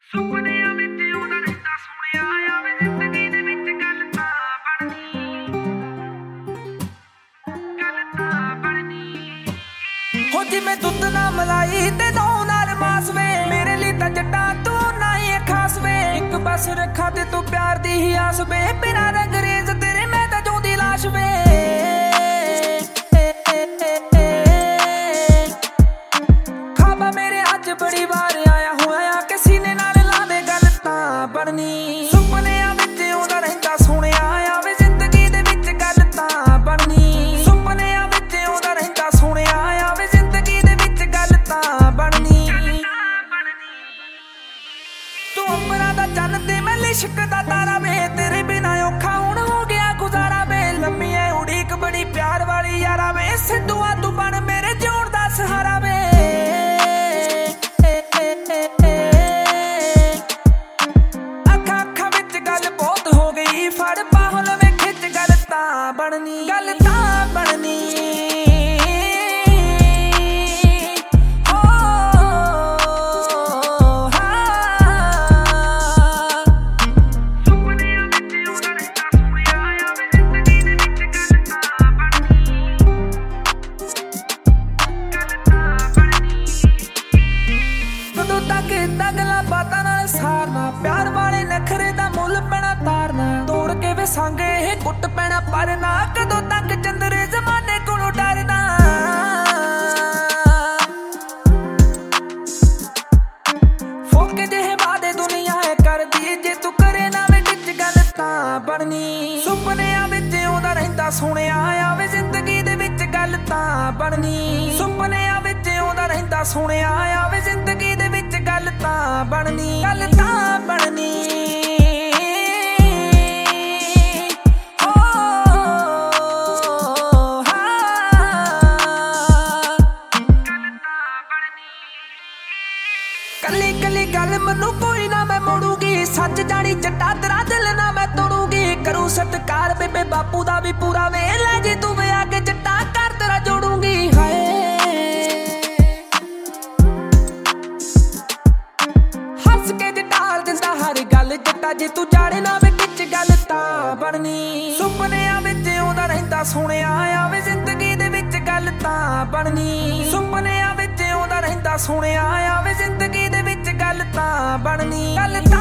ਸੁਪਨਿਆਂ ਵਿੱਚ ਉਹਦਾ ਰਹਿੰਦਾ ਸੋਹਣਿਆ ਆਵੇ ਜ਼ਿੰਦਗੀ ਦੇ ਵਿੱਚ ਗੱਲ ਤਾਂ ਬਣਨੀ ਹੋ ਜਿਵੇਂ ਦੁੱਧ ਨਾਲ ਮਲਾਈ ਤੇ ਦੋ ਨਾਲ ਮਾਸ ਵੇ ਮੇਰੇ ਲਈ ਤਾਂ ਜੱਟਾਂ ਤੂੰ ਨਾ ਹੀ ਖਾਸ ਵੇ ਇੱਕ ਬਸ ਰੱਖਾਂ ਤੇ ਤੂੰ ਪਿਆਰ ਦੀ ਹੀ ਆਸ ਵੇ ਬਿਨਾਂ ਅੰਗਰੇਜ਼ ਤੇਰੇ ਮੈਂ ਤਾਂ ਜਿਉਂਦੀ ਲਾਸ਼ ਵੇ ਖਾਬਾ ਮੇਰੇ ਅੱਜ ਬੜੀ ਵਾਰ ਆਇਆ ਹੋਇਆ ਕਿ ਸੀਨੇ ਨਾਲ ਲਾ ਦੇ ਗੱਲ ਤਾਂ ਬਣਨੀ ਸੁਪਨਿਆਂ ਵਿੱਚ ਉਹਦਾ ਰਹਿੰਦਾ ਸੋਹਣਿਆ ਆਵੇ ਜ਼ਿੰਦਗੀ ਦੇ ਵਿੱਚ ਗੱਲ ਤਾਂ ਬਣਨੀ ਸੁਪਨਿਆਂ ਵਿੱਚ ਉਹਦਾ ਰਹਿੰਦਾ ਸੋਹਣਿਆ ਆਵੇ ਜ਼ਿੰਦਗੀ ਦੇ ਵਿੱਚ ਗੱਲ ਤਾਂ ਬਣਨੀ ਤੂੰ ਅੰਬਰਾਂ ਦਾ ਚੰਨ ਤੇ ਮੈਂ ਲਿਸ਼ਕ ਦਾ ਤਾਰਾ ਵੇ ਤੇਰੇ ਬਿਨਾਂ ਔਖਾ ਹੁਣ ਹੋ ਗਿਆ ਗੁਜ਼ਾਰਾ ਵੇ ਲੰਮੀ ਐ ਉਡੀਕ ਬੜੀ ਪਿਆਰ ਵਾਲੀ ਯਾਰਾ ਵੇ ਸਿੱਧੂਆ ਤੂੰ ਬਣ ਮੇਰੇ ਜਿਉਣ ਦਾ ਸਹਾਰਾ ਵੇ ਅੱਖਾਂ ਵਿੱਚ ਗੱਲ ਬਹੁਤ ਹੋ ਗਈ ਫੜ ਬਾਹੋਂ ਲਵੇਂ ਖਿੱਚ ਗੱਲ ਤਾਂ ਬਣਨੀ ਗੱਲ ਤਾਂ ਬਣਨੀ ਗੱਲਾਂ ਬਾਤਾਂ ਨਾਲ ਸਾਰਨਾ ਪਿਆਰ ਵਾਲੇ ਨਖਰੇ ਦਾ ਮੁੱਲ ਪੈਣਾ ਤਾਰਨਾ ਤੋੜ ਕੇ ਵੇ ਸੰਗ ਇਹ ਕੁੱਟ ਪੈਣਾ ਪਰ ਨਾ ਕਦੋਂ ਤੱਕ ਚੰਦਰੇ ਜ਼ਮਾਨੇ ਕੋਲੋਂ ਡਰਨਾ ਫੋਕੇ ਜਿਹੇ ਵਾਦੇ ਦੁਨੀਆ ਹੈ ਕਰਦੀ ਜੇ ਤੂੰ ਕਰੇ ਨਾ ਵੇ ਵਿੱਚ ਗੱਲ ਤਾਂ ਬਣਨੀ ਸੁਪਨਿਆਂ ਵਿੱਚ ਉਹਦਾ ਰਹਿੰਦਾ ਸੋਹਣਿਆ ਆਵੇ ਜ਼ਿੰਦਗੀ ਦੇ ਵਿੱਚ ਗੱਲ ਤਾਂ ਬਣਨੀ ਸੁਪਨਿਆਂ ਵਿੱਚ ਉਹਦਾ ਰਹਿੰਦਾ ਸੋਹਣਿਆ ਆਵੇ ਜ਼ਿੰਦਗੀ ਦੇ ਵਿੱਚ ਗੱਲ ਤਾਂ ਬਣਨੀ ਗੱਲ ਤਾਂ ਬਣਨੀ ਕੱਲੀ ਕੱਲੀ ਗੱਲ ਮੈਨੂੰ ਕੋਈ ਨਾ ਮੈਂ ਮੋੜੂਗੀ ਸੱਚ ਜਾਣੀ ਜੱਟਾ ਤੇਰਾ ਦਿਲ ਨਾ ਮੈਂ ਤੋੜੂਗੀ ਕਰੂ ਸਤਿਕਾਰ ਬੇਬੇ ਬਾਪੂ ਦਾ ਵੀ ਪੂਰਾ ਵੇ ਲੈ ਜੇ ਤੂੰ ਵੇ ਆ ਕੇ ਜੱਟਾ ਕਰ ਤੇਰਾ ਜੋੜੂਗੀ ਹਾਏ ਹੱਸ ਕੇ ਜਟਾਲ ਦਿੰਦਾ ਹਰ ਗੱਲ ਜੱਟਾ ਜੇ ਤੂੰ ਜਾੜੇ ਨਾ ਵੇ ਵਿੱਚ ਗੱਲ ਤਾਂ ਬਣਨੀ ਸੁਪਨਿਆਂ ਵਿੱਚ ਉਹਦਾ ਰਹਿੰਦਾ ਸੋਹਣਿਆ ਆਵੇ ਜ਼ਿੰਦਗੀ ਦੇ ਵਿੱਚ ਗੱਲ ਤਾਂ ਬਣਨੀ ਸੁਪਨਿਆਂ ਵਿੱਚ ਉਹਦਾ ਰਹਿੰਦਾ ਸੋਹਣਿਆ ਆਵੇ ਜ਼ਿੰਦਗੀ ਦੇ ਵਿੱਚ ਗੱਲ ਤਾਂ ਬਣਨੀ ਗੱਲ ਤਾਂ